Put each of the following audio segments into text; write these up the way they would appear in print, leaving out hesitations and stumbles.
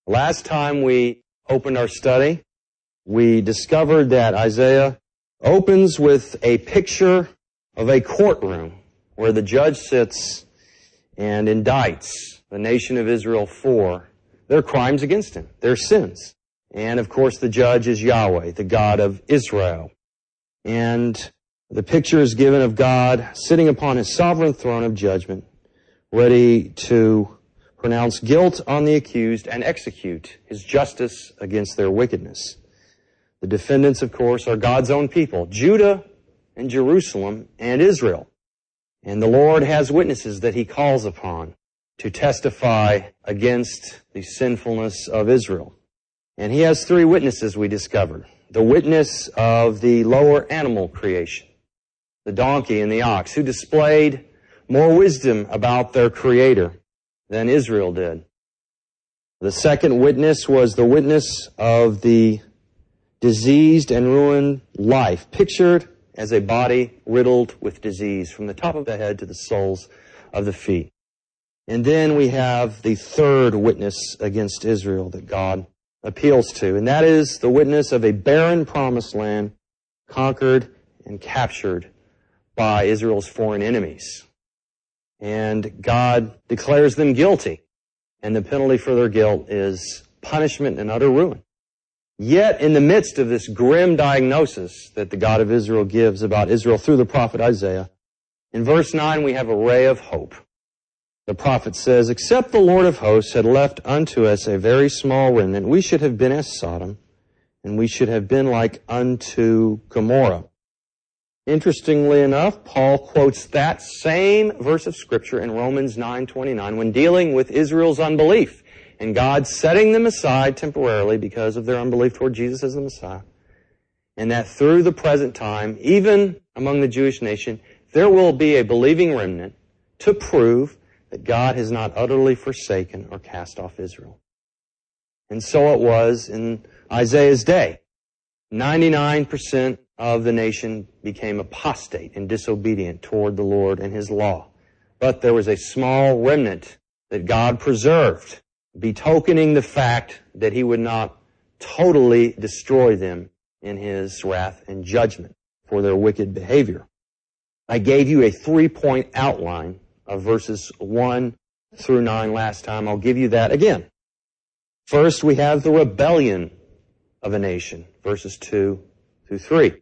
Last time we opened our study, we discovered that Isaiah opens with a picture of a courtroom where the judge sits and indicts the nation of Israel for their crimes against him, their sins. And of course the judge is Yahweh, the God of Israel. And the picture is given of God sitting upon his sovereign throne of judgment, ready to pronounce guilt on the accused and execute his justice against their wickedness. The defendants, of course, are God's own people, Judah and Jerusalem and Israel. And the Lord has witnesses that he calls upon to testify against the sinfulness of Israel. And he has three witnesses, we discovered. The witness of the lower animal creation, the donkey and the ox, who displayed more wisdom about their Creator than Israel did. The second witness was the witness of the diseased and ruined life, pictured as a body riddled with disease from the top of the head to the soles of the feet. And then we have the third witness against Israel that God appeals to, and that is the witness of a barren promised land conquered and captured by Israel's foreign enemies. And God declares them guilty, and the penalty for their guilt is punishment and utter ruin. Yet, in the midst of this grim diagnosis that the God of Israel gives about Israel through the prophet Isaiah, in verse 9 we have a ray of hope. The prophet says, "Except the Lord of hosts had left unto us a very small remnant, we should have been as Sodom, and we should have been like unto Gomorrah." Interestingly enough, Paul quotes that same verse of Scripture in Romans 9:29 when dealing with Israel's unbelief and God setting them aside temporarily because of their unbelief toward Jesus as the Messiah. And that through the present time, even among the Jewish nation, there will be a believing remnant to prove that God has not utterly forsaken or cast off Israel. And so it was in Isaiah's day. 99% of the nation became apostate and disobedient toward the Lord and His law. But there was a small remnant that God preserved, betokening the fact that He would not totally destroy them in His wrath and judgment for their wicked behavior. I gave you a 3-point outline of verses 1 through 9 last time. I'll give you that again. First, we have the rebellion of a nation, verses 2 through 3.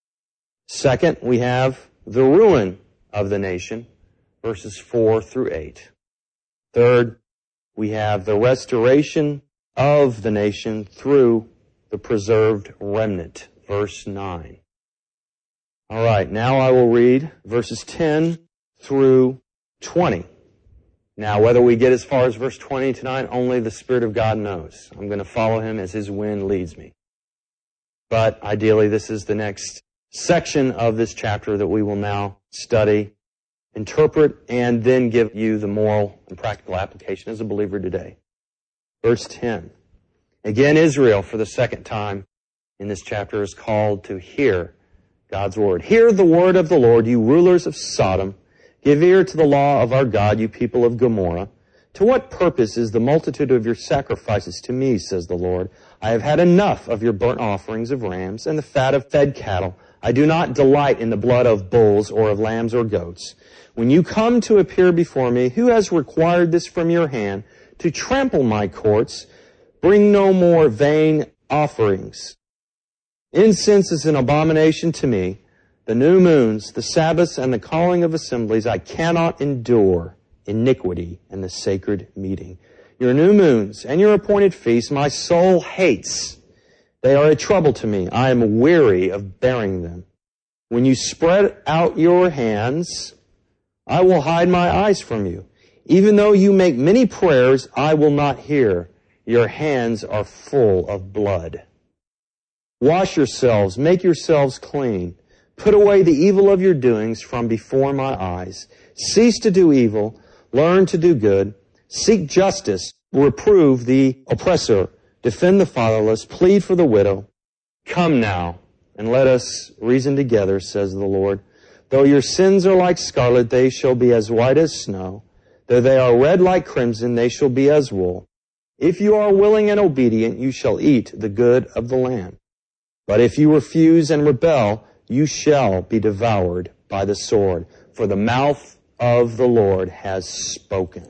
Second, we have the ruin of the nation, verses 4 through 8. Third, we have the restoration of the nation through the preserved remnant, verse 9. All right, now I will read verses 10 through 20. Now, whether we get as far as verse 20 tonight, only the Spirit of God knows. I'm going to follow Him as His wind leads me. But ideally, this is the next section of this chapter that we will now study, interpret, and then give you the moral and practical application as a believer today. Verse 10. Again, Israel, for the second time in this chapter, is called to hear God's word. Hear the word of the Lord, you rulers of Sodom. Give ear to the law of our God, you people of Gomorrah. To what purpose is the multitude of your sacrifices to me, says the Lord? I have had enough of your burnt offerings of rams and the fat of fed cattle. I do not delight in the blood of bulls or of lambs or goats. When you come to appear before me, who has required this from your hand to trample my courts? Bring no more vain offerings. Incense is an abomination to me. The new moons, the Sabbaths, and the calling of assemblies, I cannot endure iniquity and the sacred meeting. Your new moons and your appointed feasts, my soul hates. They are a trouble to me. I am weary of bearing them. When you spread out your hands, I will hide my eyes from you. Even though you make many prayers, I will not hear. Your hands are full of blood. Wash yourselves, make yourselves clean. Put away the evil of your doings from before my eyes. Cease to do evil, learn to do good. Seek justice, reprove the oppressor, defend the fatherless, plead for the widow. Come now, and let us reason together, says the Lord. Though your sins are like scarlet, they shall be as white as snow. Though they are red like crimson, they shall be as wool. If you are willing and obedient, you shall eat the good of the land. But if you refuse and rebel, you shall be devoured by the sword, for the mouth of the Lord has spoken.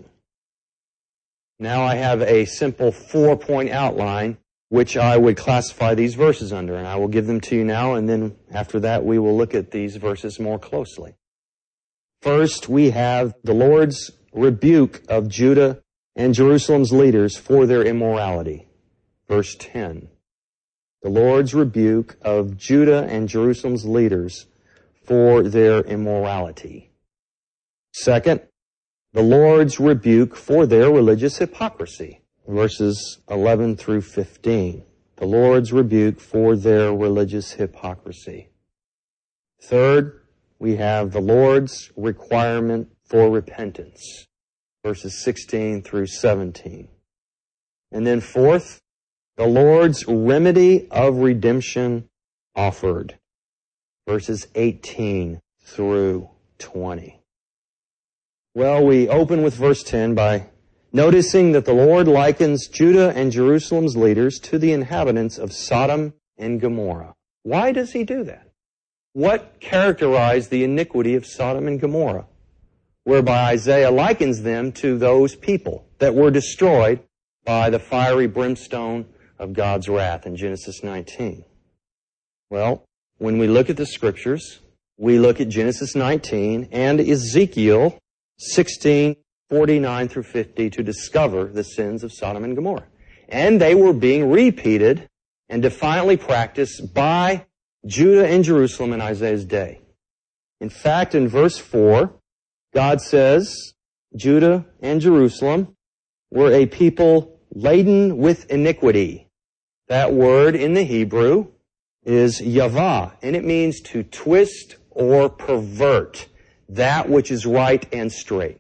Now I have a simple 4-point outline which I would classify these verses under, and I will give them to you now, and then after that we will look at these verses more closely. First, we have the Lord's rebuke of Judah and Jerusalem's leaders for their immorality. Verse 10. The Lord's rebuke of Judah and Jerusalem's leaders for their immorality. Second, the Lord's rebuke for their religious hypocrisy. Verses 11 through 15. The Lord's rebuke for their religious hypocrisy. Third, we have the Lord's requirement for repentance. Verses 16 through 17. And then fourth, the Lord's remedy of redemption offered. Verses 18 through 20. Well, we open with verse 10 by noticing that the Lord likens Judah and Jerusalem's leaders to the inhabitants of Sodom and Gomorrah. Why does he do that? What characterized the iniquity of Sodom and Gomorrah, whereby Isaiah likens them to those people that were destroyed by the fiery brimstone of God's wrath in Genesis 19? Well, when we look at the Scriptures, we look at Genesis 19 and Ezekiel 16, 49 through 50 to discover the sins of Sodom and Gomorrah. And they were being repeated and defiantly practiced by Judah and Jerusalem in Isaiah's day. In fact, in verse 4, God says, Judah and Jerusalem were a people laden with iniquity. That word in the Hebrew is yavah, and it means to twist or pervert that which is right and straight.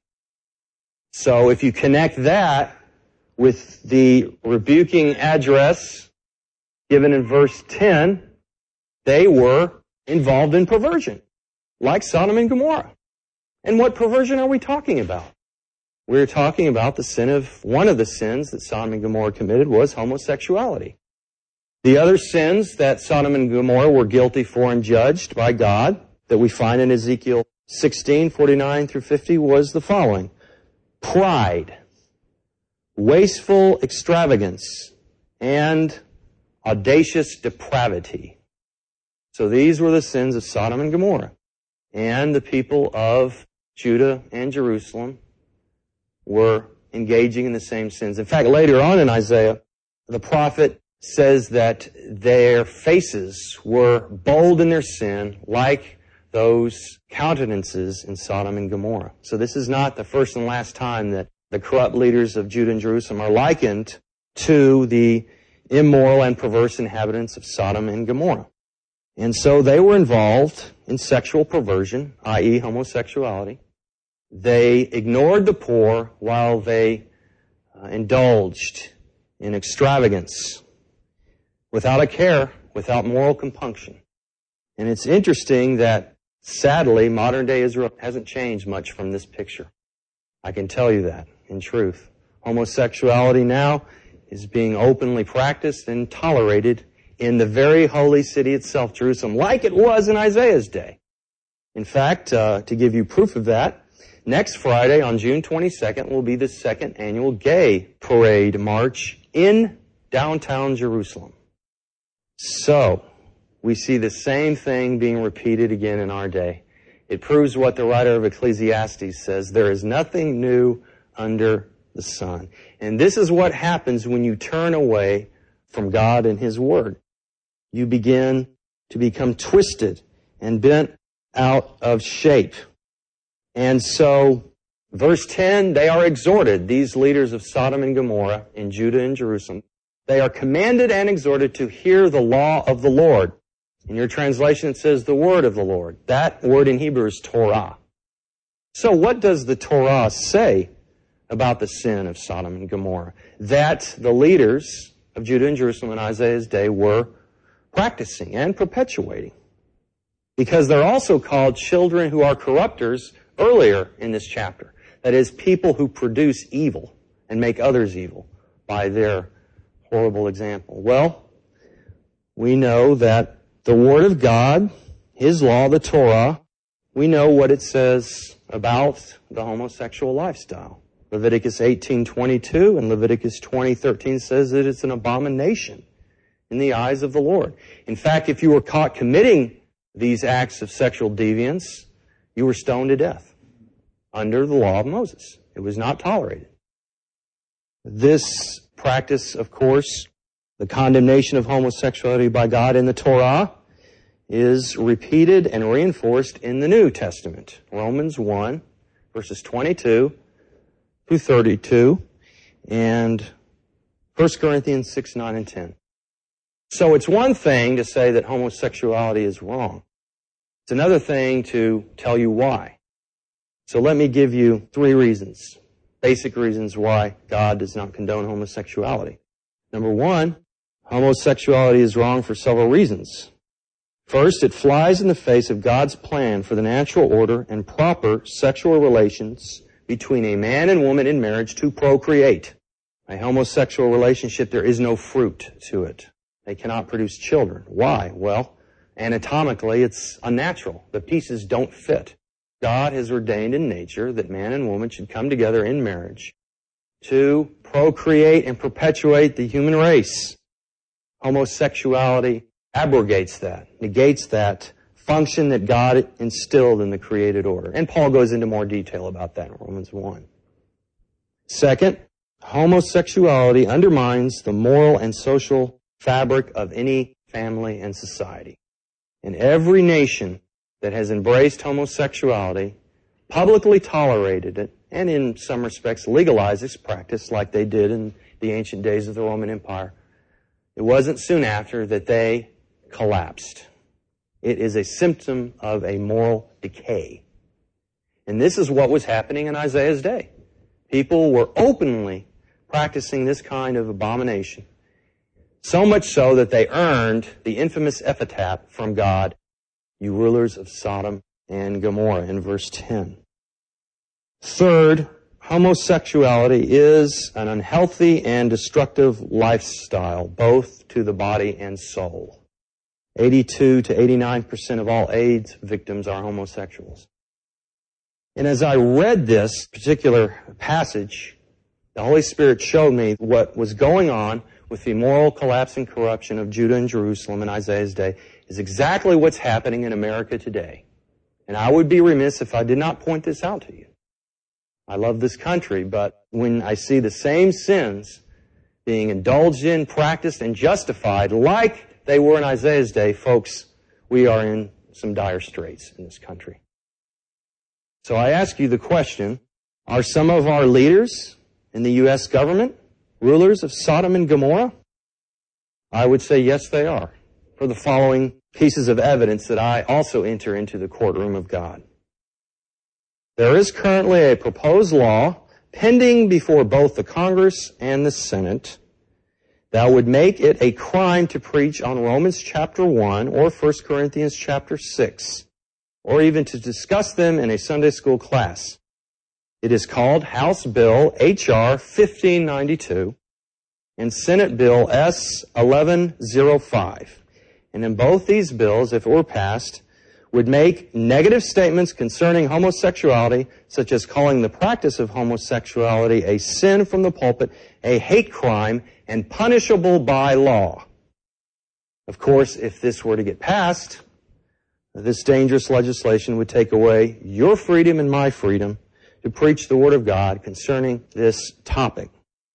So if you connect that with the rebuking address given in verse 10, they were involved in perversion, like Sodom and Gomorrah. And what perversion are we talking about? We're talking about the sin of, one of the sins that Sodom and Gomorrah committed was homosexuality. The other sins that Sodom and Gomorrah were guilty for and judged by God that we find in Ezekiel 16, 49 through 50 was the following: pride, wasteful extravagance, and audacious depravity. So these were the sins of Sodom and Gomorrah. And the people of Judah and Jerusalem were engaging in the same sins. In fact, later on in Isaiah, the prophet says that their faces were bold in their sin, like those countenances in Sodom and Gomorrah. So this is not the first and last time that the corrupt leaders of Judah and Jerusalem are likened to the immoral and perverse inhabitants of Sodom and Gomorrah. And so they were involved in sexual perversion, i.e. homosexuality. They ignored the poor while they indulged in extravagance, without a care, without moral compunction. And it's interesting that, sadly, modern-day Israel hasn't changed much from this picture. I can tell you that, in truth. Homosexuality now is being openly practiced and tolerated in the very holy city itself, Jerusalem, like it was in Isaiah's day. In fact, to give you proof of that, next Friday on June 22nd will be the second annual gay parade march in downtown Jerusalem. So, we see the same thing being repeated again in our day. It proves what the writer of Ecclesiastes says: there is nothing new under the sun. And this is what happens when you turn away from God and His Word. You begin to become twisted and bent out of shape. And so, verse 10, they are exhorted, these leaders of Sodom and Gomorrah in Judah and Jerusalem, they are commanded and exhorted to hear the law of the Lord. In your translation it says the word of the Lord. That word in Hebrew is Torah. So what does the Torah say about the sin of Sodom and Gomorrah? That the leaders of Judah and Jerusalem in Isaiah's day were practicing and perpetuating. Because they're also called children who are corrupters earlier in this chapter. That is, people who produce evil and make others evil. by their horrible example? Well, we know that the Word of God, His law, the Torah, we know what it says about the homosexual lifestyle. Leviticus 18:22 and Leviticus 20:13 says that it's an abomination in the eyes of the Lord. In fact, if you were caught committing these acts of sexual deviance, you were stoned to death under the law of Moses. It was not tolerated. This practice, of course, the condemnation of homosexuality by God in the Torah, is repeated and reinforced in the New Testament. Romans 1, verses 22 through 32, and 1 Corinthians 6, 9, and 10. So it's one thing to say that homosexuality is wrong. It's another thing to tell you why. So let me give you 3 reasons, basic reasons why God does not condone homosexuality. Number 1, homosexuality is wrong for several reasons. First, it flies in the face of God's plan for the natural order and proper sexual relations between a man and woman in marriage to procreate. A homosexual relationship, there is no fruit to it. They cannot produce children. Why? Well, anatomically, it's unnatural. The pieces don't fit. God has ordained in nature that man and woman should come together in marriage to procreate and perpetuate the human race. Homosexuality abrogates that, negates that function that God instilled in the created order. And Paul goes into more detail about that in Romans 1. Second, homosexuality undermines the moral and social fabric of any family and society. In every nation that has embraced homosexuality, publicly tolerated it, and in some respects legalized its practice like they did in the ancient days of the Roman Empire, it wasn't soon after that they collapsed. It is a symptom of a moral decay. And this is what was happening in Isaiah's day. People were openly practicing this kind of abomination, so much so that they earned the infamous epitaph from God, "You rulers of Sodom and Gomorrah," in verse 10. Third, homosexuality is an unhealthy and destructive lifestyle, both to the body and soul. 82 to 89% of all AIDS victims are homosexuals. And as I read this particular passage, the Holy Spirit showed me what was going on with the moral collapse and corruption of Judah and Jerusalem in Isaiah's day is exactly what's happening in America today. And I would be remiss if I did not point this out to you. I love this country, but when I see the same sins being indulged in, practiced, and justified like they were in Isaiah's day, folks, we are in some dire straits in this country. So I ask you the question, are some of our leaders in the U.S. government rulers of Sodom and Gomorrah? I would say yes, they are, for the following pieces of evidence that I also enter into the courtroom of God. There is currently a proposed law pending before both the Congress and the Senate that would make it a crime to preach on Romans chapter 1 or 1 Corinthians chapter 6, or even to discuss them in a Sunday school class. It is called House Bill H.R. 1592 and Senate Bill S. 1105. And in both these bills, if it were passed, would make negative statements concerning homosexuality, such as calling the practice of homosexuality a sin from the pulpit, a hate crime, and punishable by law. Of course, if this were to get passed, this dangerous legislation would take away your freedom and my freedom to preach the Word of God concerning this topic.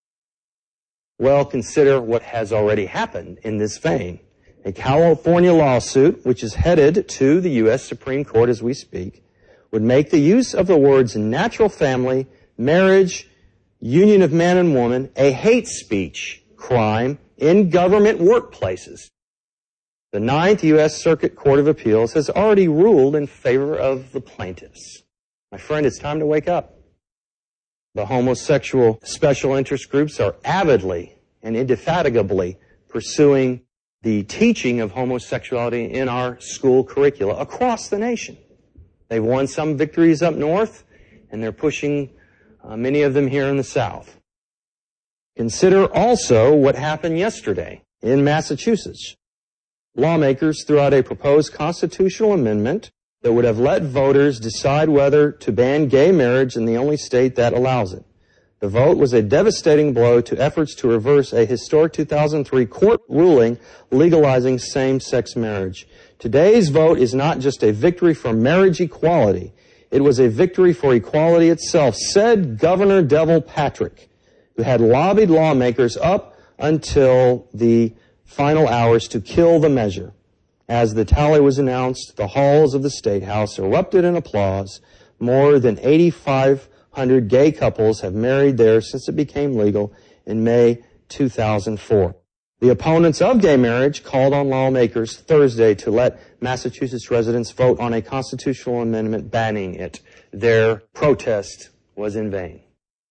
Well, consider what has already happened in this vein. A California lawsuit, which is headed to the U.S. Supreme Court as we speak, would make the use of the words natural family, marriage, union of man and woman, a hate speech crime in government workplaces. The Ninth U.S. Circuit Court of Appeals has already ruled in favor of the plaintiffs. My friend, it's time to wake up. The homosexual special interest groups are avidly and indefatigably pursuing the teaching of homosexuality in our school curricula across the nation. They've won some victories up north, and they're pushing many of them here in the South. Consider also what happened yesterday in Massachusetts. Lawmakers threw out a proposed constitutional amendment that would have let voters decide whether to ban gay marriage in the only state that allows it. The vote was a devastating blow to efforts to reverse a historic 2003 court ruling legalizing same-sex marriage. Today's vote is not just a victory for marriage equality. It was a victory for equality itself, said Governor Deval Patrick, who had lobbied lawmakers up until the final hours to kill the measure. As the tally was announced, the halls of the State House erupted in applause. More than 8,500 gay couples have married there since it became legal in May 2004. The opponents of gay marriage called on lawmakers Thursday to let Massachusetts residents vote on a constitutional amendment banning it. Their protest was in vain.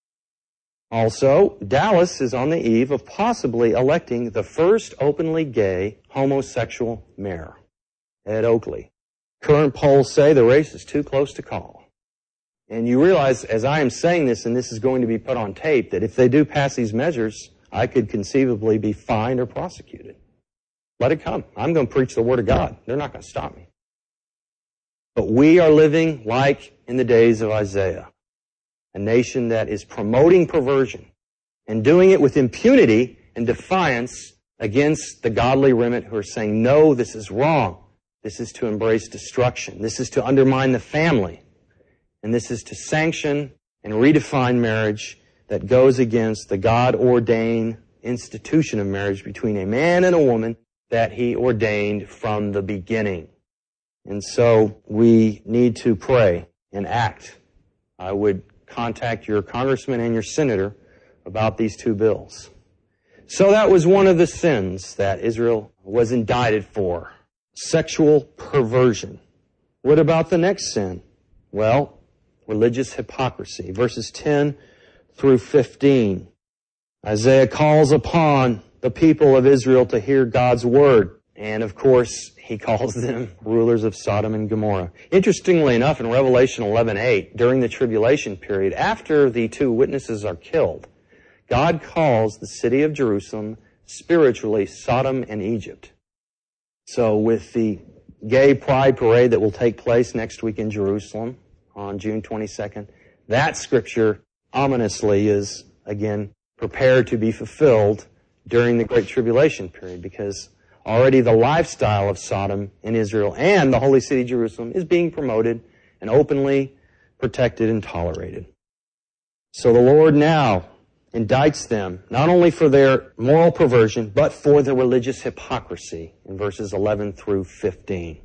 Also, Dallas is on the eve of possibly electing the first openly gay homosexual mayor, Ed Oakley. Current polls say the race is too close to call. And you realize, as I am saying this, and this is going to be put on tape, that if they do pass these measures, I could conceivably be fined or prosecuted. Let it come. I'm going to preach the Word of God. They're not going to stop me. But we are living like in the days of Isaiah, a nation that is promoting perversion and doing it with impunity and defiance against the godly remnant who are saying, no, this is wrong. This is to embrace destruction. This is to undermine the family. And this is to sanction and redefine marriage that goes against the God-ordained institution of marriage between a man and a woman that He ordained from the beginning. And so we need to pray and act. I would contact your congressman and your senator about these two bills. So that was one of the sins that Israel was indicted for, sexual perversion. What about the next sin? Well, religious hypocrisy. Verses 10 through 15. Isaiah calls upon the people of Israel to hear God's word. And of course, he calls them rulers of Sodom and Gomorrah. Interestingly enough, in Revelation 11:8, during the tribulation period, after the two witnesses are killed, God calls the city of Jerusalem spiritually Sodom and Egypt. So with the gay pride parade that will take place next week in Jerusalem on June 22nd, that scripture ominously is, again, prepared to be fulfilled during the Great Tribulation period, because already the lifestyle of Sodom in Israel and the holy city Jerusalem is being promoted and openly protected and tolerated. So the Lord now indicts them not only for their moral perversion, but for their religious hypocrisy in verses 11 through 15.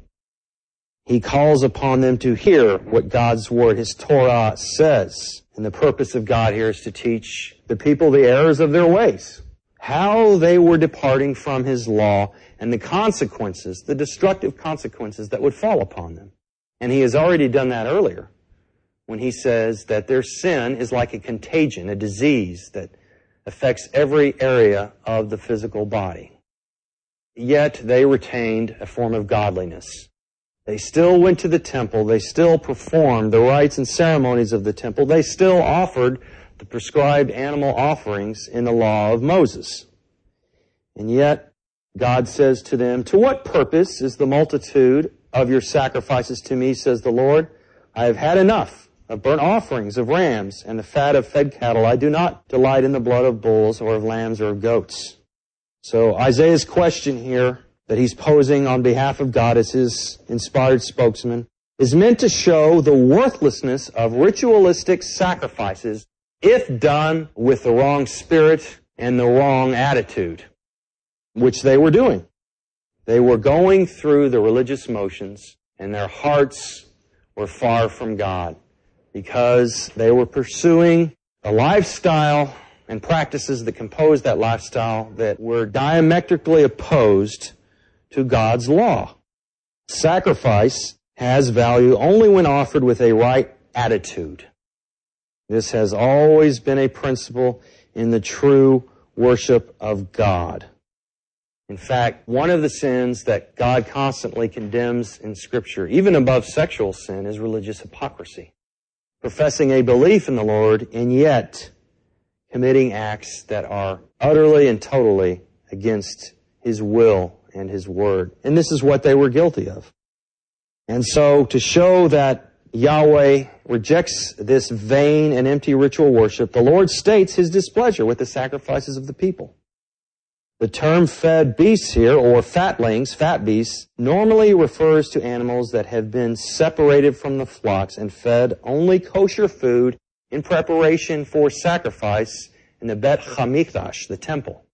He calls upon them to hear what God's Word, His Torah, says. And the purpose of God here is to teach the people the errors of their ways, how they were departing from His law, and the consequences, the destructive consequences that would fall upon them. And He has already done that earlier when He says that their sin is like a contagion, a disease that affects every area of the physical body. Yet they retained a form of godliness. They still went to the temple. They still performed the rites and ceremonies of the temple. They still offered the prescribed animal offerings in the law of Moses. And yet, God says to them, "To what purpose is the multitude of your sacrifices to me, says the Lord? I have had enough of burnt offerings of rams and the fat of fed cattle. I do not delight in the blood of bulls or of lambs or of goats." So Isaiah's question here that he's posing on behalf of God as his inspired spokesman is meant to show the worthlessness of ritualistic sacrifices if done with the wrong spirit and the wrong attitude, which they were doing. They were going through the religious motions, and their hearts were far from God because they were pursuing a lifestyle and practices that composed that lifestyle that were diametrically opposed to God's law. Sacrifice has value only when offered with a right attitude. This has always been a principle in the true worship of God. In fact, one of the sins that God constantly condemns in Scripture, even above sexual sin, is religious hypocrisy. Professing a belief in the Lord and yet committing acts that are utterly and totally against His will and His word. And this is what they were guilty of. And so to show that Yahweh rejects this vain and empty ritual worship, the Lord states His displeasure with the sacrifices of the people. The term fed beasts here, or fatlings, fat beasts, normally refers to animals that have been separated from the flocks and fed only kosher food in preparation for sacrifice in the Bet Hamikdash, the temple.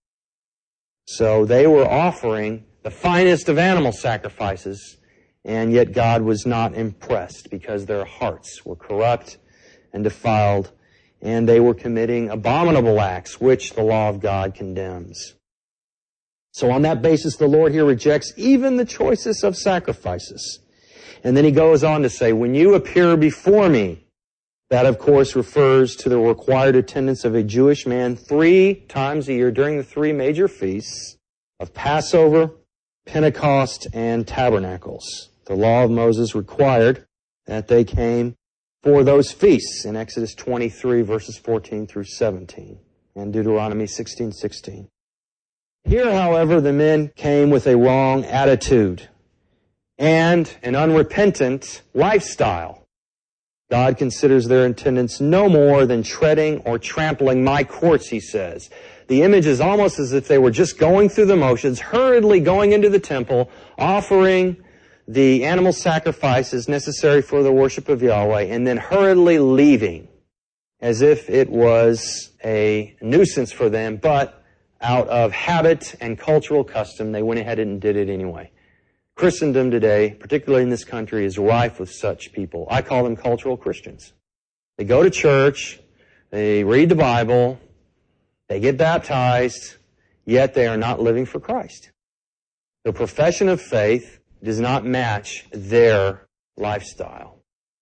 So they were offering the finest of animal sacrifices, and yet God was not impressed because their hearts were corrupt and defiled, and they were committing abominable acts which the law of God condemns. So on that basis, the Lord here rejects even the choicest of sacrifices. And then He goes on to say, when you appear before me, that of course refers to the required attendance of a Jewish man 3 times a year during the 3 major feasts of Passover, Pentecost, and Tabernacles. The law of Moses required that they came for those feasts in Exodus 23 verses 14 through 17 and Deuteronomy 16:16. Here, however, the men came with a wrong attitude and an unrepentant lifestyle. God considers their attendance no more than treading or trampling my courts, He says. The image is almost as if they were just going through the motions, hurriedly going into the temple, offering the animal sacrifices necessary for the worship of Yahweh, and then hurriedly leaving, as if it was a nuisance for them, but out of habit and cultural custom, they went ahead and did it anyway. Christendom today, particularly in this country, is rife with such people. I call them cultural Christians. They go to church, they read the Bible, they get baptized, yet they are not living for Christ. Their profession of faith does not match their lifestyle.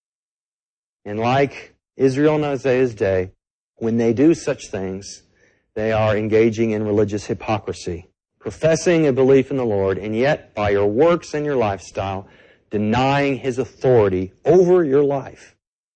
And like Israel in Isaiah's day, when they do such things, they are engaging in religious hypocrisy, professing a belief in the Lord, and yet by your works and your lifestyle, denying His authority over your life.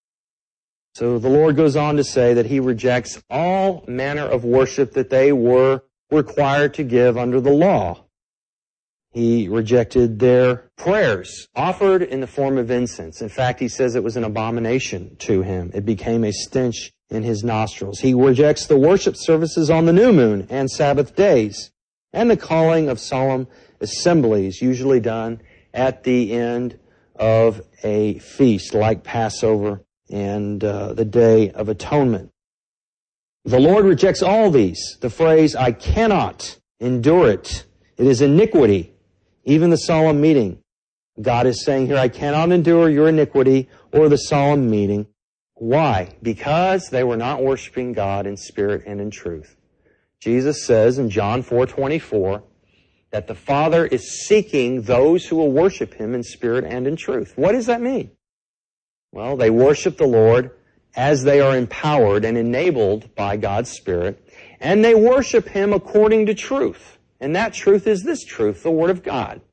So the Lord goes on to say that He rejects all manner of worship that they were required to give under the law. He rejected their prayers offered in the form of incense. In fact, He says it was an abomination to Him. It became a stench in His nostrils. He rejects the worship services on the new moon and Sabbath days, and the calling of solemn assemblies, usually done at the end of a feast like Passover and the Day of Atonement. The Lord rejects all these. The phrase, I cannot endure it. It is iniquity. Even the solemn meeting. God is saying here, I cannot endure your iniquity or the solemn meeting. Why? Because they were not worshiping God in spirit and in truth. Jesus says in John 4:24 that the Father is seeking those who will worship Him in spirit and in truth. What does that mean? Well, they worship the Lord as they are empowered and enabled by God's Spirit, and they worship Him according to truth. And that truth is this truth, the Word of God.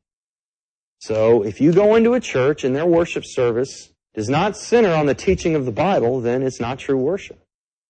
So if you go into a church and their worship service does not center on the teaching of the Bible, then it's not true worship.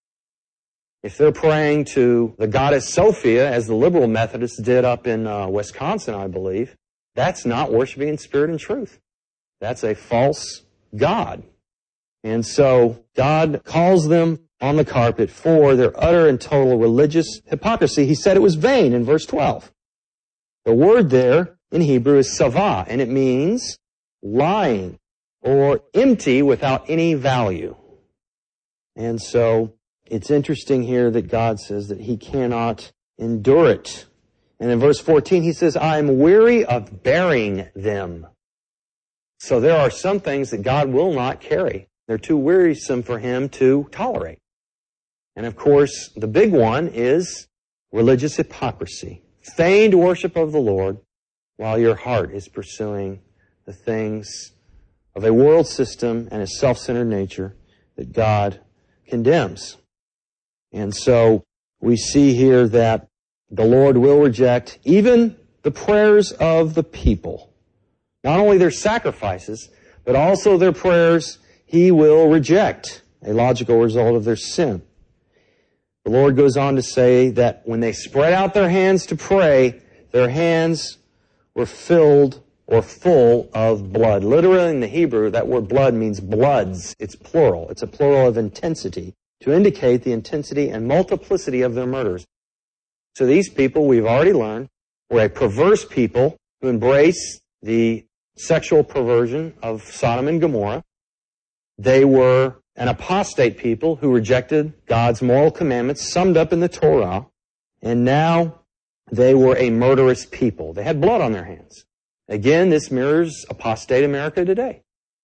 If they're praying to the goddess Sophia, as the liberal Methodists did up in Wisconsin, I believe, that's not worshiping in spirit and truth. That's a false god. And so God calls them on the carpet for their utter and total religious hypocrisy. He said it was vain in verse 12. The word there in Hebrew is savah, and it means lying or empty without any value. And so it's interesting here that God says that He cannot endure it. And in verse 14 He says, I am weary of bearing them. So there are some things that God will not carry. They're too wearisome for Him to tolerate. And of course, the big one is religious hypocrisy. Feigned worship of the Lord while your heart is pursuing the things of a world system and a self-centered nature that God condemns. And so we see here that the Lord will reject even the prayers of the people. Not only their sacrifices, but also their prayers He will reject, a logical result of their sin. The Lord goes on to say that when they spread out their hands to pray, their hands were filled or full of blood. Literally in the Hebrew, that word blood means bloods. It's plural. It's a plural of intensity to indicate the intensity and multiplicity of their murders. So these people, we've already learned, were a perverse people who embraced the sexual perversion of Sodom and Gomorrah. They were an apostate people who rejected God's moral commandments summed up in the Torah. And now they were a murderous people. They had blood on their hands. Again, this mirrors apostate America today.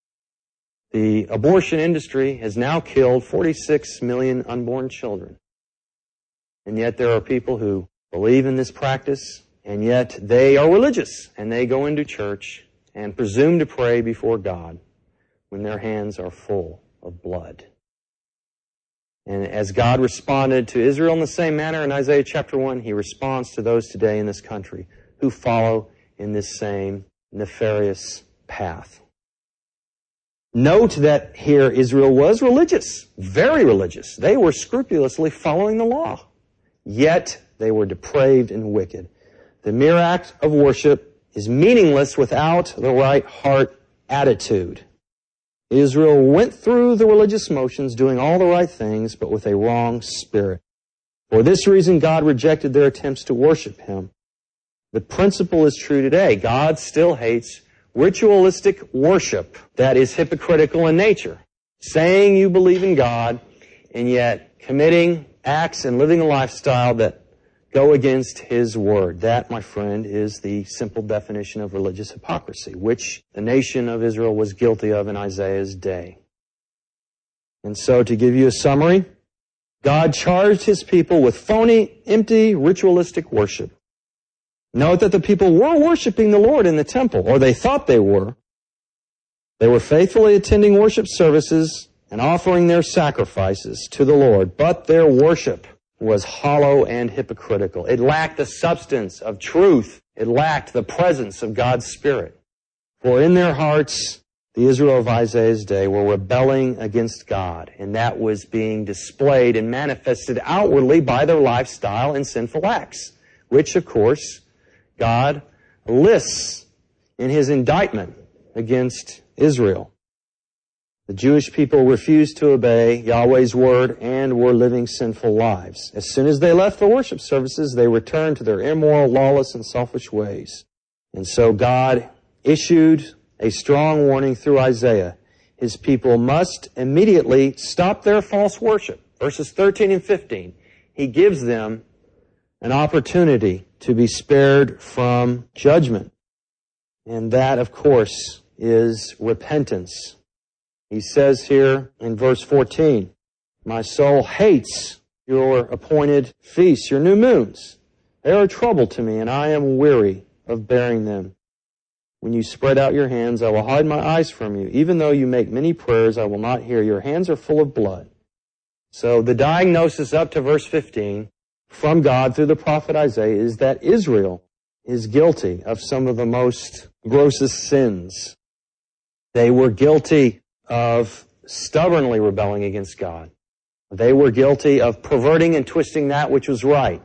The abortion industry has now killed 46 million unborn children. And yet there are people who believe in this practice, and yet they are religious, and they go into church and presume to pray before God when their hands are full of blood. And as God responded to Israel in the same manner in Isaiah chapter 1, He responds to those today in this country who follow in this same nefarious path. Note that here Israel was religious, very religious. They were scrupulously following the law. Yet they were depraved and wicked. The mere act of worship is meaningless without the right heart attitude. Israel went through the religious motions, doing all the right things, but with a wrong spirit. For this reason, God rejected their attempts to worship Him. The principle is true today. God still hates ritualistic worship that is hypocritical in nature. Saying you believe in God, and yet committing acts and living a lifestyle that go against His Word. That, my friend, is the simple definition of religious hypocrisy, which the nation of Israel was guilty of in Isaiah's day. And so, to give you a summary, God charged His people with phony, empty, ritualistic worship. Note that the people were worshiping the Lord in the temple, or they thought they were. They were faithfully attending worship services and offering their sacrifices to the Lord, but their worship was hollow and hypocritical. It lacked the substance of truth. It lacked the presence of God's Spirit. For in their hearts, the Israel of Isaiah's day were rebelling against God, and that was being displayed and manifested outwardly by their lifestyle and sinful acts, which, of course, God lists in His indictment against Israel. The Jewish people refused to obey Yahweh's word and were living sinful lives. As soon as they left the worship services, they returned to their immoral, lawless, and selfish ways. And so God issued a strong warning through Isaiah. His people must immediately stop their false worship. Verses 13 and 15. He gives them an opportunity to be spared from judgment. And that, of course, is repentance. He says here in verse 14, my soul hates your appointed feasts, your new moons. They are a trouble to me, and I am weary of bearing them. When you spread out your hands, I will hide my eyes from you. Even though you make many prayers, I will not hear. Your hands are full of blood. So the diagnosis up to verse 15 from God through the prophet Isaiah is that Israel is guilty of some of the most grossest sins. They were guilty of stubbornly rebelling against God. They were guilty of perverting and twisting that which was right.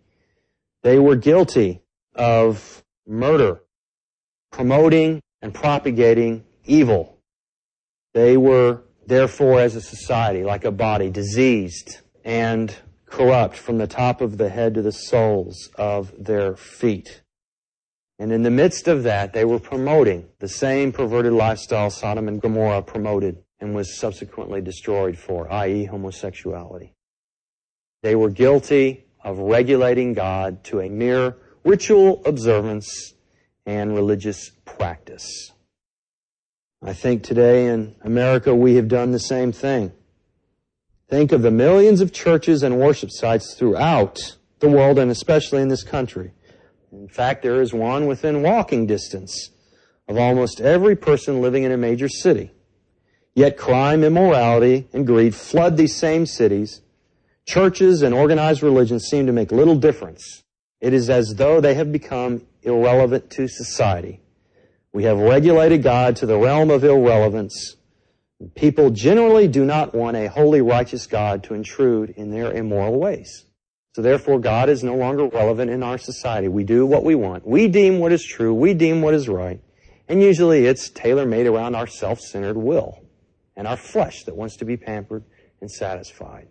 They were guilty of murder, promoting and propagating evil. They were, therefore, as a society, like a body, diseased and corrupt from the top of the head to the soles of their feet. And in the midst of that, they were promoting the same perverted lifestyle Sodom and Gomorrah promoted and was subsequently destroyed for, i.e. homosexuality. They were guilty of regulating God to a mere ritual observance and religious practice. I think today in America we have done the same thing. Think of the millions of churches and worship sites throughout the world and especially in this country. In fact, there is one within walking distance of almost every person living in a major city. Yet crime, immorality, and greed flood these same cities. Churches and organized religion seem to make little difference. It is as though they have become irrelevant to society. We have regulated God to the realm of irrelevance. People generally do not want a holy, righteous God to intrude in their immoral ways. So therefore, God is no longer relevant in our society. We do what we want. We deem what is true. We deem what is right. And usually it's tailor-made around our self-centered will and our flesh that wants to be pampered and satisfied.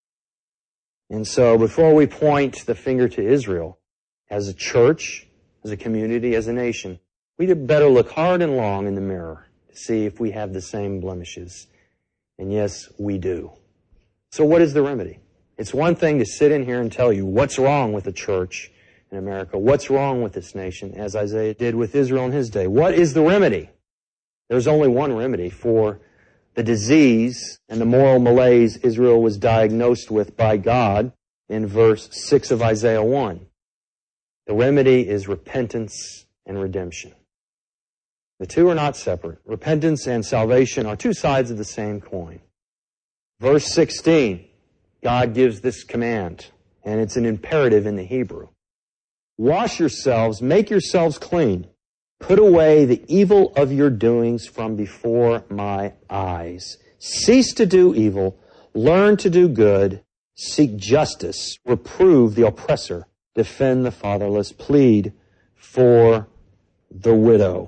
And so before we point the finger to Israel, as a church, as a community, as a nation, we'd better look hard and long in the mirror to see if we have the same blemishes. And yes, we do. So what is the remedy? It's one thing to sit in here and tell you what's wrong with the church in America, what's wrong with this nation, as Isaiah did with Israel in his day. What is the remedy? There's only one remedy for the disease and the moral malaise Israel was diagnosed with by God in verse 6 of Isaiah 1. The remedy is repentance and redemption. The two are not separate. Repentance and salvation are two sides of the same coin. Verse 16, God gives this command, and it's an imperative in the Hebrew. Wash yourselves, make yourselves clean. Put away the evil of your doings from before my eyes. Cease to do evil, learn to do good, seek justice, reprove the oppressor, defend the fatherless, plead for the widow.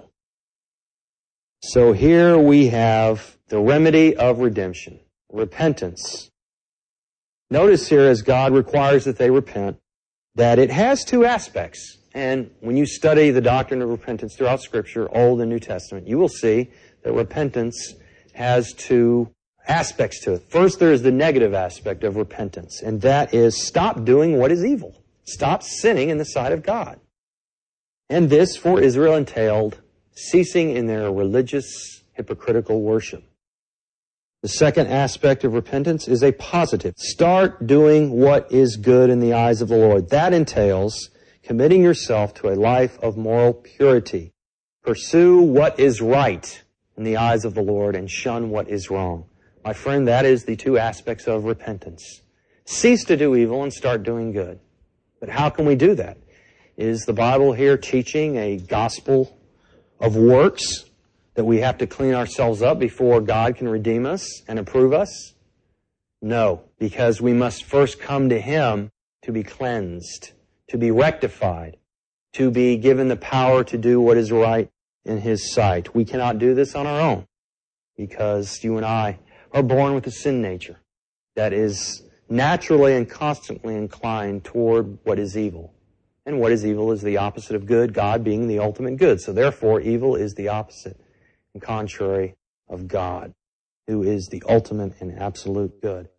So here we have the remedy of redemption, repentance. Notice here, as God requires that they repent, that it has two aspects. And when you study the doctrine of repentance throughout Scripture, Old and New Testament, you will see that repentance has two aspects to it. First, there is the negative aspect of repentance, and that is stop doing what is evil. Stop sinning in the sight of God. And this, for Israel, entailed ceasing in their religious, hypocritical worship. The second aspect of repentance is a positive. Start doing what is good in the eyes of the Lord. That entails committing yourself to a life of moral purity. Pursue what is right in the eyes of the Lord and shun what is wrong. My friend, that is the two aspects of repentance. Cease to do evil and start doing good. But how can we do that? Is the Bible here teaching a gospel of works that we have to clean ourselves up before God can redeem us and approve us? No, because we must first come to Him to be cleansed, to be rectified, to be given the power to do what is right in His sight. We cannot do this on our own because you and I are born with a sin nature that is naturally and constantly inclined toward what is evil. And what is evil is the opposite of good, God being the ultimate good. So therefore, evil is the opposite and contrary of God, who is the ultimate and absolute good.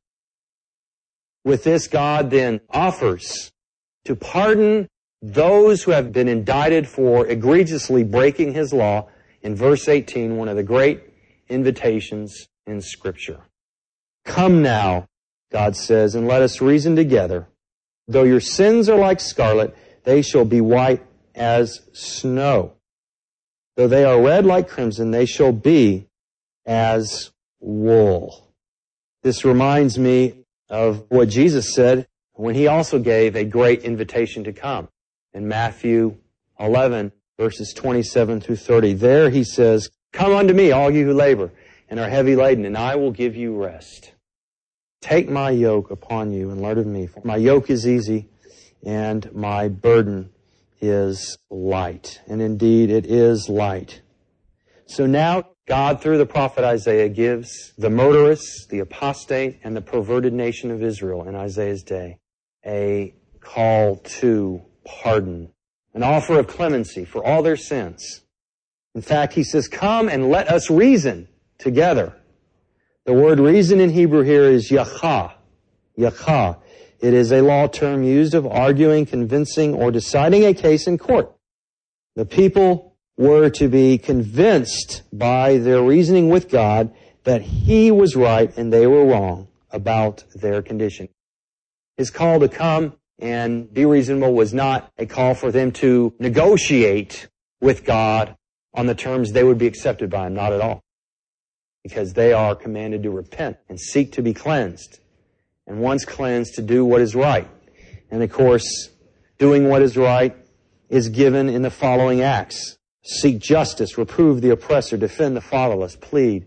With this, God then offers to pardon those who have been indicted for egregiously breaking His law in verse 18, one of the great invitations in Scripture. Come now, God says, and let us reason together. Though your sins are like scarlet, they shall be white as snow. Though they are red like crimson, they shall be as wool. This reminds me of what Jesus said when He also gave a great invitation to come. In Matthew 11, verses 27 through 30, there He says, come unto me, all you who labor and are heavy laden, and I will give you rest. Take my yoke upon you and learn of me. For my yoke is easy and my burden is light. And indeed, it is light. So now, God, through the prophet Isaiah, gives the murderous, the apostate, and the perverted nation of Israel in Isaiah's day a call to pardon, an offer of clemency for all their sins. In fact, He says, come and let us reason together. The word reason in Hebrew here is yachah. Yachah. It is a law term used of arguing, convincing, or deciding a case in court. The people were to be convinced by their reasoning with God that He was right and they were wrong about their condition. His call to come and be reasonable was not a call for them to negotiate with God on the terms they would be accepted by Him, not at all. Because they are commanded to repent and seek to be cleansed. And once cleansed, to do what is right. And of course, doing what is right is given in the following acts. Seek justice, reprove the oppressor, defend the fatherless, plead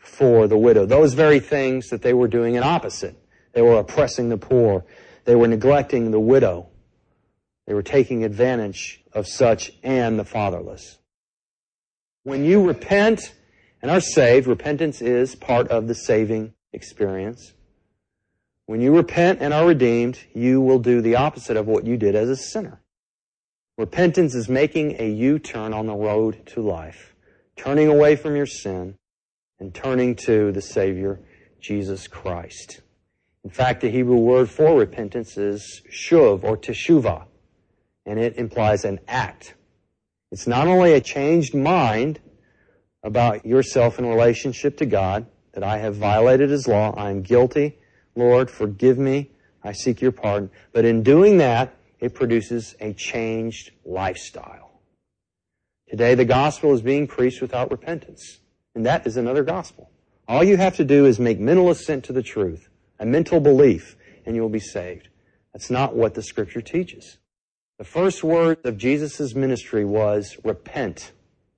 for the widow. Those very things that they were doing in opposite. They were oppressing the poor. They were neglecting the widow. They were taking advantage of such and the fatherless. When you repent and are saved, repentance is part of the saving experience. When you repent and are redeemed, you will do the opposite of what you did as a sinner. Repentance is making a U-turn on the road to life, turning away from your sin and turning to the Savior, Jesus Christ. In fact, the Hebrew word for repentance is shuv or teshuvah, and it implies an act. It's not only a changed mind about yourself in relationship to God, that I have violated His law, I am guilty, Lord, forgive me, I seek your pardon. But in doing that, it produces a changed lifestyle. Today, the gospel is being preached without repentance, and that is another gospel. All you have to do is make mental assent to the truth, a mental belief, and you'll be saved. That's not what the Scripture teaches. The first word of Jesus' ministry was, repent,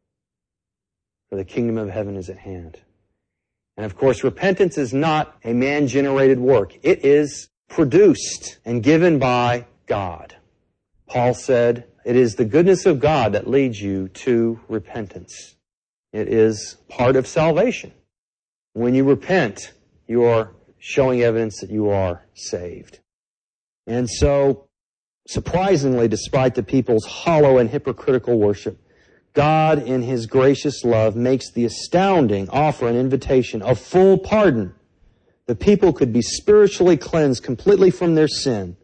for the kingdom of heaven is at hand. And of course, repentance is not a man-generated work. It is produced and given by God. Paul said, it is the goodness of God that leads you to repentance. It is part of salvation. When you repent, you are showing evidence that you are saved. And so, surprisingly, despite the people's hollow and hypocritical worship, God, in His gracious love, makes the astounding offer and invitation of full pardon. The people could be spiritually cleansed completely from their sin.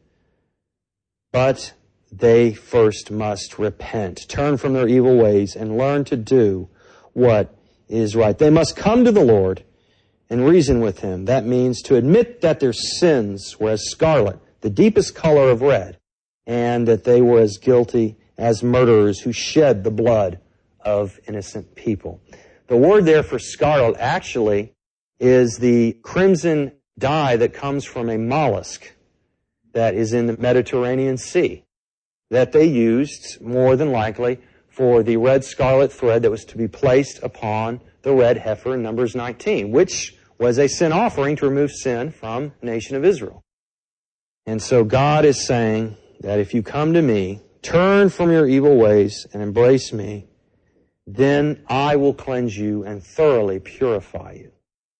But they first must repent, turn from their evil ways, and learn to do what is right. They must come to the Lord and reason with Him. That means to admit that their sins were as scarlet, the deepest color of red, and that they were as guilty as murderers who shed the blood of innocent people. The word there for scarlet actually is the crimson dye that comes from a mollusk that is in the Mediterranean Sea, that they used more than likely for the red scarlet thread that was to be placed upon the red heifer in Numbers 19, which was a sin offering to remove sin from the nation of Israel. And so God is saying that if you come to me, turn from your evil ways and embrace me, then I will cleanse you and thoroughly purify you.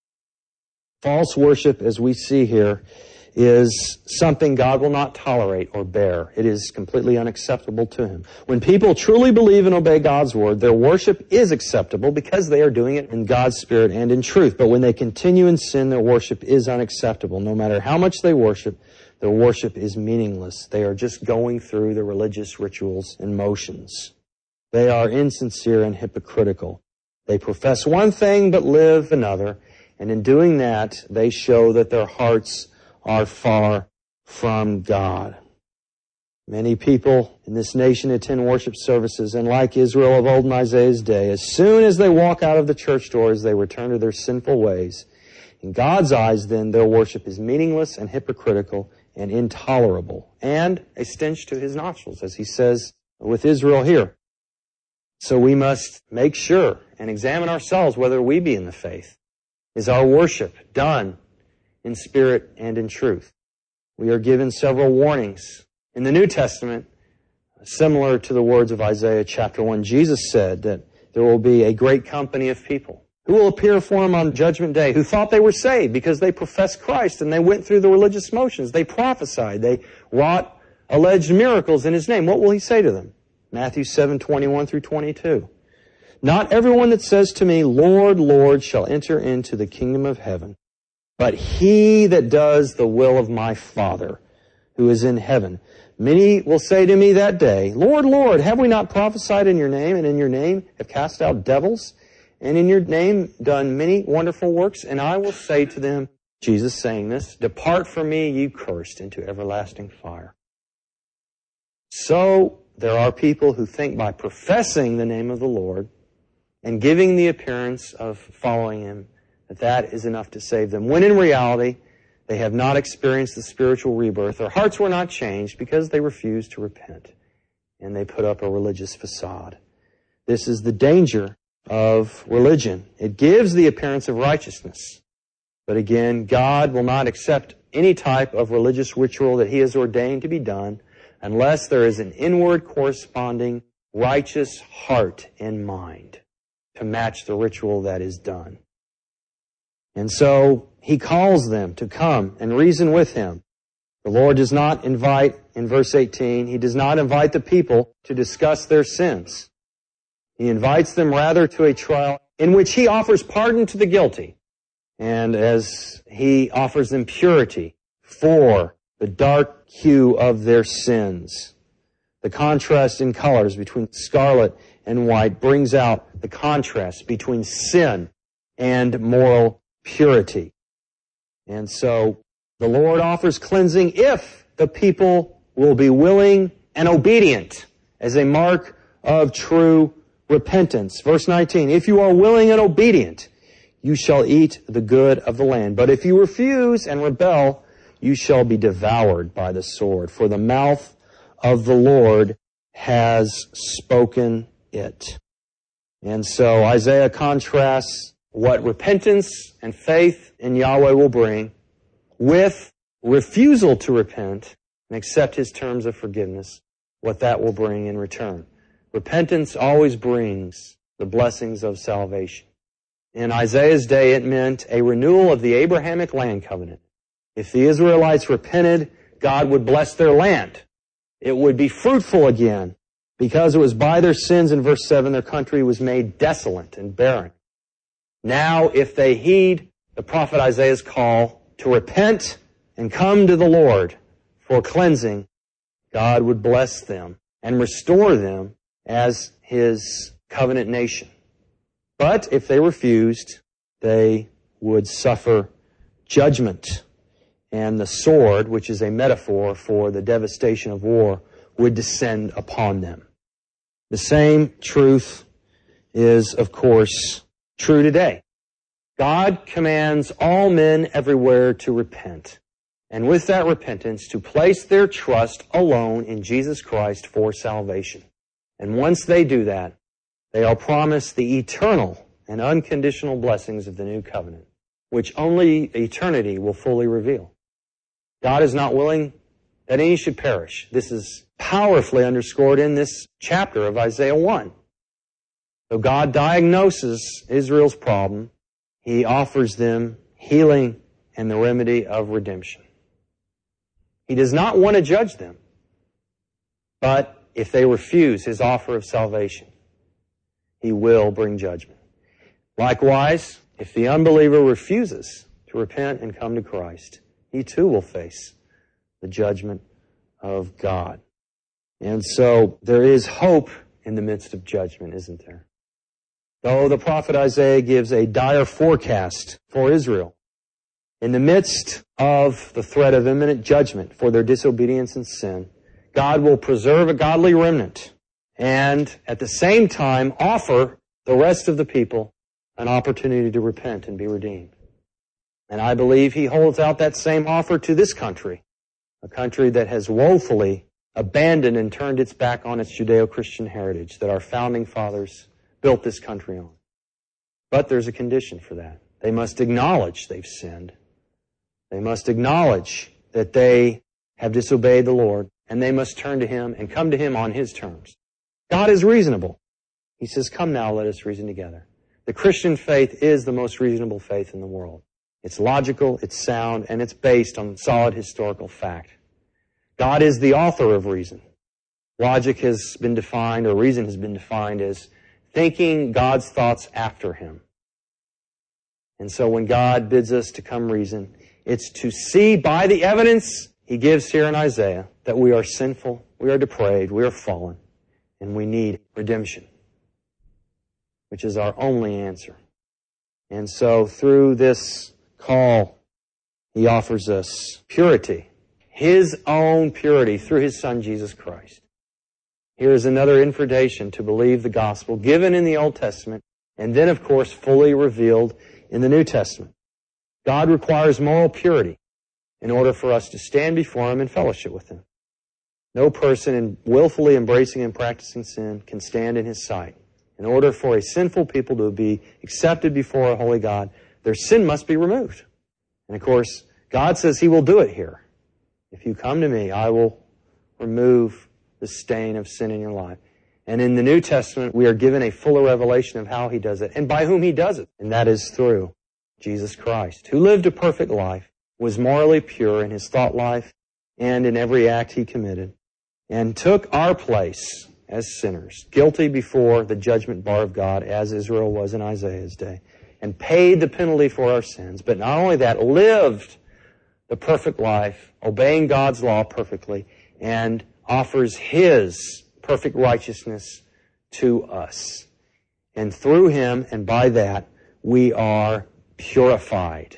False worship, as we see here, is something God will not tolerate or bear. It is completely unacceptable to Him. When people truly believe and obey God's word, their worship is acceptable because they are doing it in God's Spirit and in truth. But when they continue in sin, their worship is unacceptable. No matter how much they worship, their worship is meaningless. They are just going through the religious rituals and motions. They are insincere and hypocritical. They profess one thing but live another, and in doing that, they show that their hearts are far from God. Many people in this nation attend worship services, and like Israel of old in Isaiah's day, as soon as they walk out of the church doors, they return to their sinful ways. In God's eyes, then, their worship is meaningless and hypocritical and intolerable, and a stench to His nostrils, as He says with Israel here. So we must make sure and examine ourselves whether we be in the faith. Is our worship done in spirit and in truth? We are given several warnings. In the New Testament, similar to the words of Isaiah chapter 1, Jesus said that there will be a great company of people who will appear for Him on Judgment Day, who thought they were saved because they professed Christ and they went through the religious motions. They prophesied. They wrought alleged miracles in His name. What will He say to them? Matthew 7:21 through 22. Not everyone that says to me, Lord, Lord, shall enter into the kingdom of heaven, but he that does the will of my Father who is in heaven. Many will say to me that day, Lord, Lord, have we not prophesied in your name, and in your name have cast out devils, and in your name done many wonderful works? And I will say to them, Jesus saying this, depart from me, you cursed, into everlasting fire. So there are people who think by professing the name of the Lord and giving the appearance of following Him, that is enough to save them, when in reality, they have not experienced the spiritual rebirth. Their hearts were not changed because they refused to repent, and they put up a religious facade. This is the danger of religion. It gives the appearance of righteousness. But again, God will not accept any type of religious ritual that He has ordained to be done unless there is an inward corresponding righteous heart and mind to match the ritual that is done. And so He calls them to come and reason with Him. The Lord does not invite, in verse 18, He does not invite the people to discuss their sins. He invites them rather to a trial in which He offers pardon to the guilty, and as He offers them purity for the dark hue of their sins. The contrast in colors between scarlet and white brings out the contrast between sin and moral purity. And so the Lord offers cleansing if the people will be willing and obedient as a mark of true repentance. Verse 19, if you are willing and obedient, you shall eat the good of the land. But if you refuse and rebel, you shall be devoured by the sword. For the mouth of the Lord has spoken it. And so Isaiah contrasts what repentance and faith in Yahweh will bring with refusal to repent and accept His terms of forgiveness, what that will bring in return. Repentance always brings the blessings of salvation. In Isaiah's day, it meant a renewal of the Abrahamic land covenant. If the Israelites repented, God would bless their land. It would be fruitful again. Because it was by their sins, in verse 7, their country was made desolate and barren. Now, if they heed the prophet Isaiah's call to repent and come to the Lord for cleansing, God would bless them and restore them as His covenant nation. But if they refused, they would suffer judgment. And the sword, which is a metaphor for the devastation of war, would descend upon them. The same truth is, of course, true today. God commands all men everywhere to repent, and with that repentance to place their trust alone in Jesus Christ for salvation. And once they do that, they are promised the eternal and unconditional blessings of the new covenant, which only eternity will fully reveal. God is not willing that any should perish. This is powerfully underscored in this chapter of Isaiah 1. So God diagnoses Israel's problem. He offers them healing and the remedy of redemption. He does not want to judge them, but if they refuse His offer of salvation, He will bring judgment. Likewise, if the unbeliever refuses to repent and come to Christ, he too will face the judgment of God. And so there is hope in the midst of judgment, isn't there? Though the prophet Isaiah gives a dire forecast for Israel, in the midst of the threat of imminent judgment for their disobedience and sin, God will preserve a godly remnant and at the same time offer the rest of the people an opportunity to repent and be redeemed. And I believe He holds out that same offer to this country, a country that has woefully abandoned and turned its back on its Judeo-Christian heritage that our founding fathers built this country on. But there's a condition for that. They must acknowledge they've sinned. They must acknowledge that they have disobeyed the Lord, and they must turn to Him and come to Him on His terms. God is reasonable. He says, come now, let us reason together. The Christian faith is the most reasonable faith in the world. It's logical, it's sound, and it's based on solid historical fact. God is the author of reason. Logic has been defined, or reason has been defined as thinking God's thoughts after Him. And so when God bids us to come reason, it's to see by the evidence He gives here in Isaiah that we are sinful, we are depraved, we are fallen, and we need redemption, which is our only answer. And so through this call, He offers us purity, His own purity through His Son, Jesus Christ. Here is another invitation to believe the gospel given in the Old Testament and then, of course, fully revealed in the New Testament. God requires moral purity in order for us to stand before Him in fellowship with Him. No person in willfully embracing and practicing sin can stand in His sight. In order for a sinful people to be accepted before a holy God, their sin must be removed. And of course, God says He will do it here. If you come to me, I will remove the stain of sin in your life. And in the New Testament, we are given a fuller revelation of how He does it and by whom He does it. And that is through Jesus Christ, who lived a perfect life, was morally pure in His thought life and in every act He committed, and took our place as sinners, guilty before the judgment bar of God, as Israel was in Isaiah's day, and paid the penalty for our sins. But not only that, lived the perfect life, obeying God's law perfectly, and offers His perfect righteousness to us. And through Him, and by that, we are purified.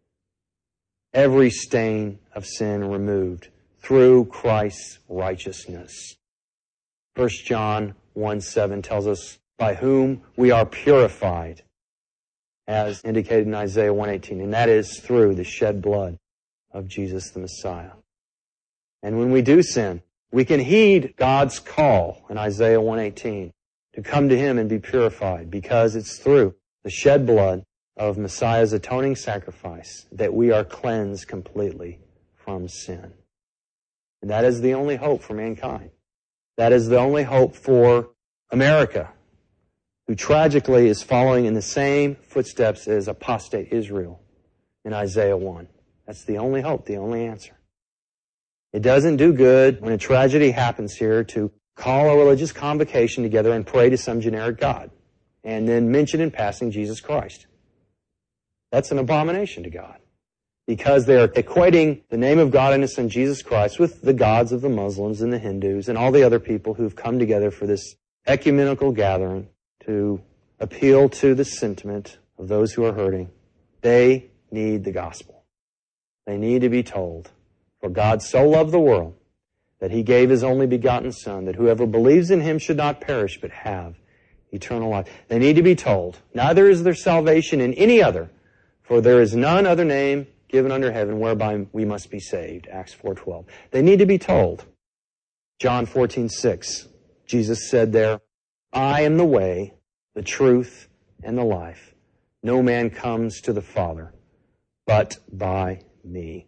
Every stain of sin removed through Christ's righteousness. 1 John 1:7 tells us by whom we are purified, as indicated in Isaiah 1:18, and that is through the shed blood of Jesus the Messiah. And when we do sin, we can heed God's call in Isaiah 1:18 to come to Him and be purified, because it's through the shed blood of Messiah's atoning sacrifice that we are cleansed completely from sin. And that is the only hope for mankind. That is the only hope for America, who tragically is following in the same footsteps as apostate Israel in Isaiah 1. That's the only hope, the only answer. It doesn't do good when a tragedy happens here to call a religious convocation together and pray to some generic God, and then mention in passing Jesus Christ. That's an abomination to God, because they're equating the name of God and His Son Jesus Christ with the gods of the Muslims and the Hindus and all the other people who've come together for this ecumenical gathering to appeal to the sentiment of those who are hurting. They need the gospel. They need to be told, for God so loved the world that He gave His only begotten Son, that whoever believes in Him should not perish but have eternal life. They need to be told, neither is there salvation in any other, for there is none other name given under heaven whereby we must be saved. Acts 4:12. They need to be told. John 14:6. Jesus said there, I am the way, the truth, and the life. No man comes to the Father but by me.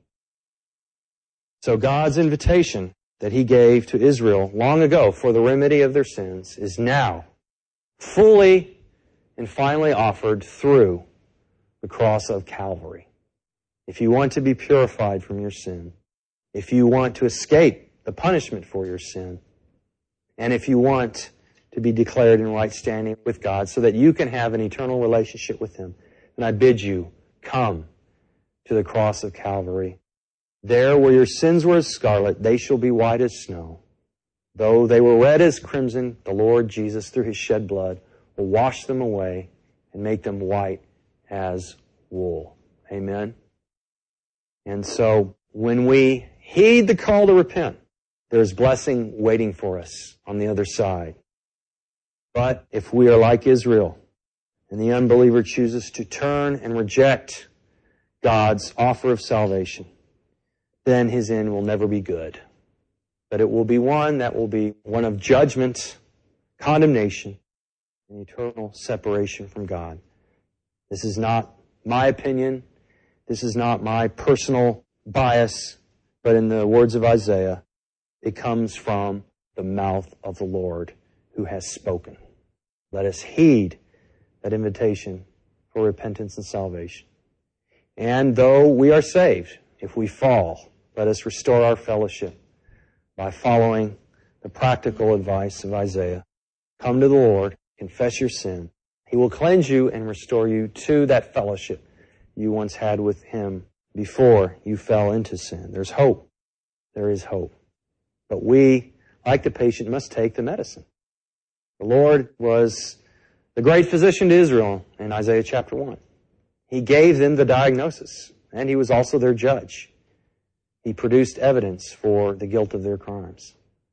So God's invitation that He gave to Israel long ago for the remedy of their sins is now fully and finally offered through the cross of Calvary. If you want to be purified from your sin, if you want to escape the punishment for your sin, and if you want to be declared in right standing with God so that you can have an eternal relationship with Him, then I bid you, come to the cross of Calvary. There where your sins were as scarlet, they shall be white as snow. Though they were red as crimson, the Lord Jesus, through His shed blood, will wash them away and make them white as wool. Amen? And so, when we heed the call to repent, there's blessing waiting for us on the other side. But if we are like Israel, and the unbeliever chooses to turn and reject God's offer of salvation, then his end will never be good. But it will be one that will be one of judgment, condemnation, and eternal separation from God. This is not my opinion. This is not my personal bias. But in the words of Isaiah, it comes from the mouth of the Lord who has spoken. Let us heed that invitation for repentance and salvation. And though we are saved, if we fall, let us restore our fellowship by following the practical advice of Isaiah. Come to the Lord, confess your sin. He will cleanse you and restore you to that fellowship you once had with Him before you fell into sin. There's hope. There is hope. But we, like the patient, must take the medicine. The Lord was the great physician to Israel in Isaiah chapter 1. He gave them the diagnosis, and He was also their judge. He produced evidence for the guilt of their crimes.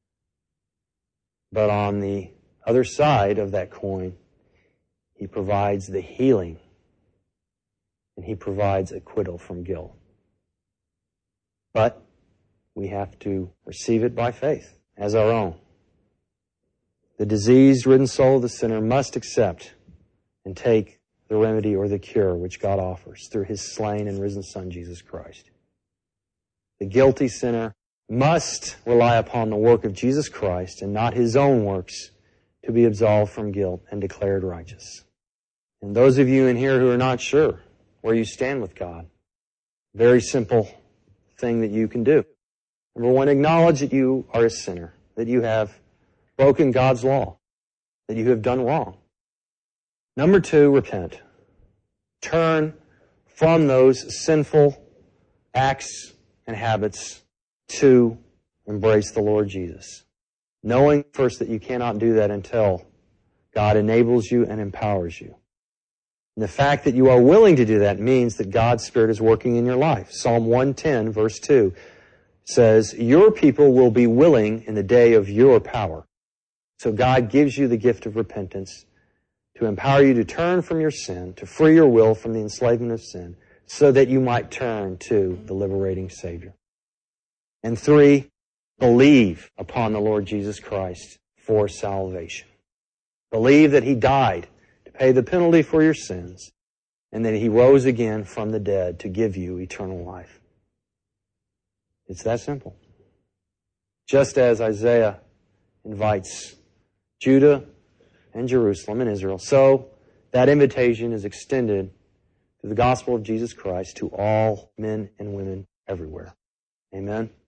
But on the other side of that coin, He provides the healing, and He provides acquittal from guilt. But we have to receive it by faith as our own. The disease-ridden soul of the sinner must accept and take the remedy or the cure which God offers through His slain and risen Son, Jesus Christ. The guilty sinner must rely upon the work of Jesus Christ and not his own works to be absolved from guilt and declared righteous. And those of you in here who are not sure where you stand with God, very simple thing that you can do. Number one, acknowledge that you are a sinner, that you have broken God's law, that you have done wrong. Number two, repent. Turn from those sinful acts and habits to embrace the Lord Jesus. Knowing first that you cannot do that until God enables you and empowers you. And the fact that you are willing to do that means that God's Spirit is working in your life. Psalm 110, verse 2 says, "Your people will be willing in the day of your power." So God gives you the gift of repentance to empower you to turn from your sin, to free your will from the enslavement of sin, so that you might turn to the liberating Savior. And three, believe upon the Lord Jesus Christ for salvation. Believe that He died to pay the penalty for your sins, and that He rose again from the dead to give you eternal life. It's that simple. Just as Isaiah invites Judah and Jerusalem and Israel, so that invitation is extended through the gospel of Jesus Christ to all men and women everywhere. Amen.